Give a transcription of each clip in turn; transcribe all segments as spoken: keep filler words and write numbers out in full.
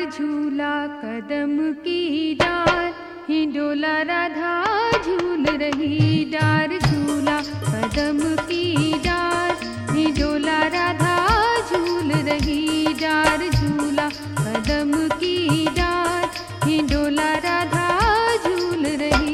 झूला कदम की डार, हिंडोला राधा झूल रही डार। झूला कदम की डार, हिंडोला राधा झूल रही डार। झूला कदम की डार, हिंडोला राधा झूल रही।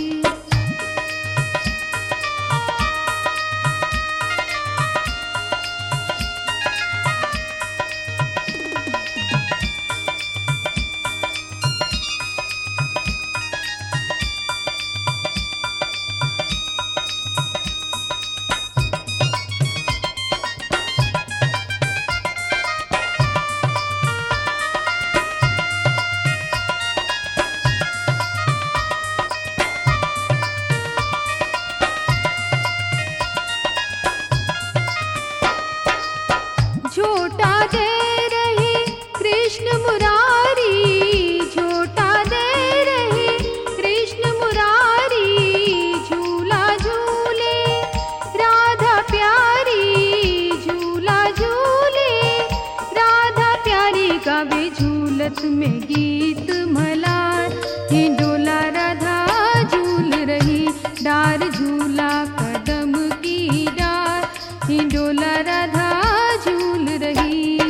झोटा दे रहे कृष्ण मुरारी, झोटा दे रहे कृष्ण मुरारी। झूला झूले राधा प्यारी, झूला झूले राधा प्यारी। गावे झूलत में गीत मलार, हिंडोला राधा झूल रही डार। झूला कदम की डार, हिंडोला राधा झूल रही।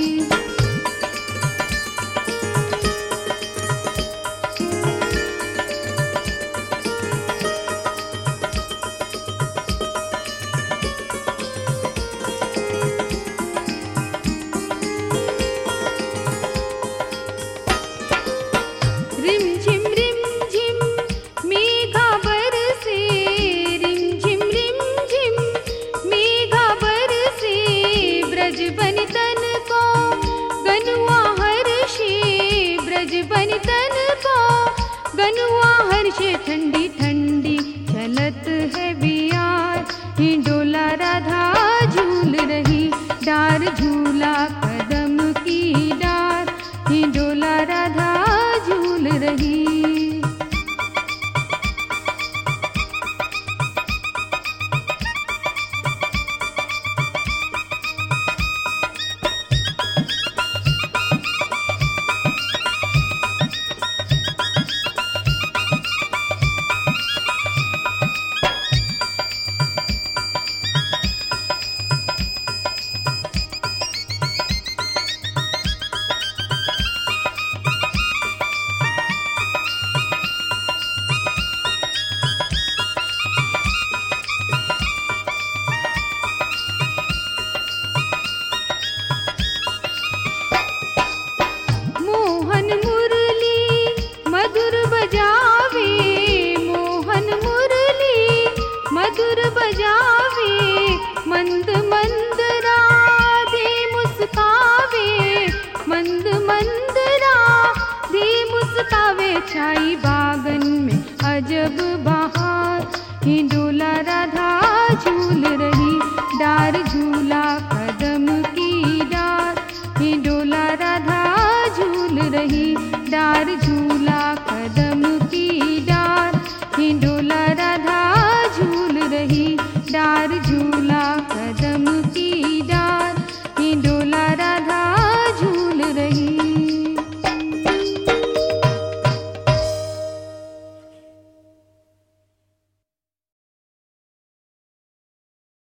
रिमझिम रिमझिम मेघा बरसे, रिमझिम रिमझिम मेघा बरसे। ब्रज बन तन को गनुआ हर्षे, ब्रज बन तन को गनुआ हर्षे। ठंडी ठंडी चलत है बियार, हिंडोला राधा झूल रही डार। झूला कदम की डार, हिंडोला राधा झूल रही। मोहन मुरली मधुर बजावे, मोहन मुरली मधुर बजावे। मंद मंद राधे मुस्कावे, मंद मंद राधे मुस्कावे। छाई बागन में अजब बहार, हिंडोला राधा झूल रही डार।